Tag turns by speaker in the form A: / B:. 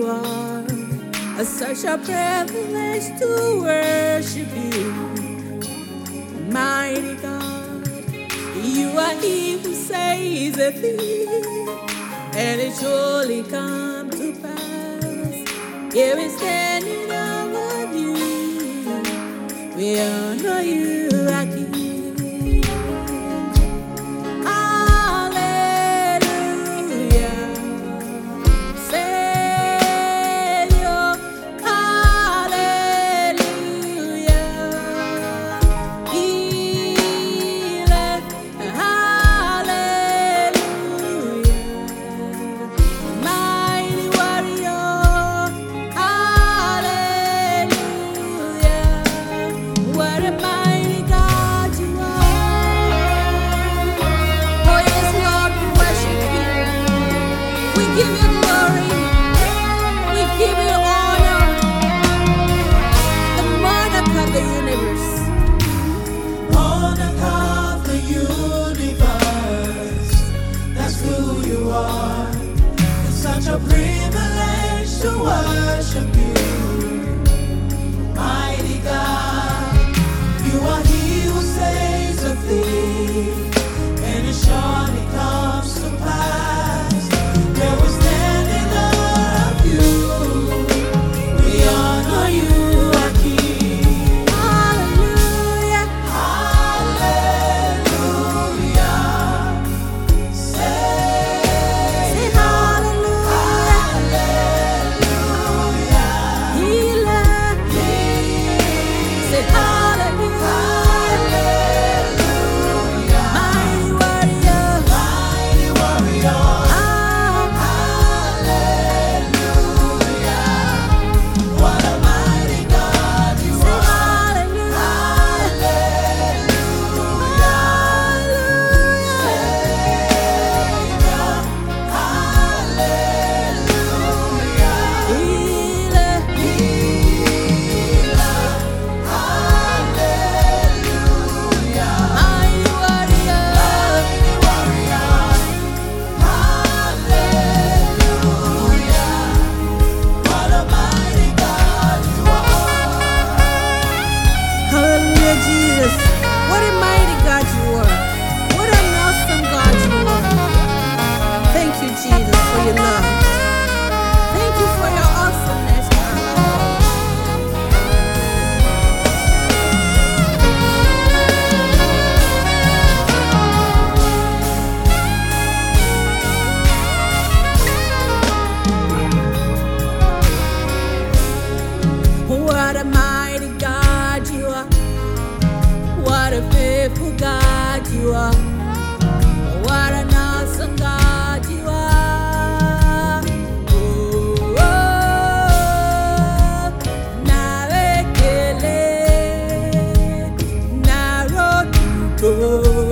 A: are. Such a privilege to worship you, mighty God. You are He who saves a thing, and it surely come to pass. Here we stand in awe of you. We honor you, our King.
B: A privilege to worship you, mighty God. You are He who saves a thief, and it surely comes to pass. Where we stand in awe of you, we honor you, our King.
A: Hallelujah,
B: hallelujah. Say hallelujah.
A: What a mighty God you are. What an awesome God you are. Thank you, Jesus, for your love. Thank you for your awesomeness, God. What a mighty God you are. What a faithful God you are. What an awesome God you are. Oh, narekele, narotuko.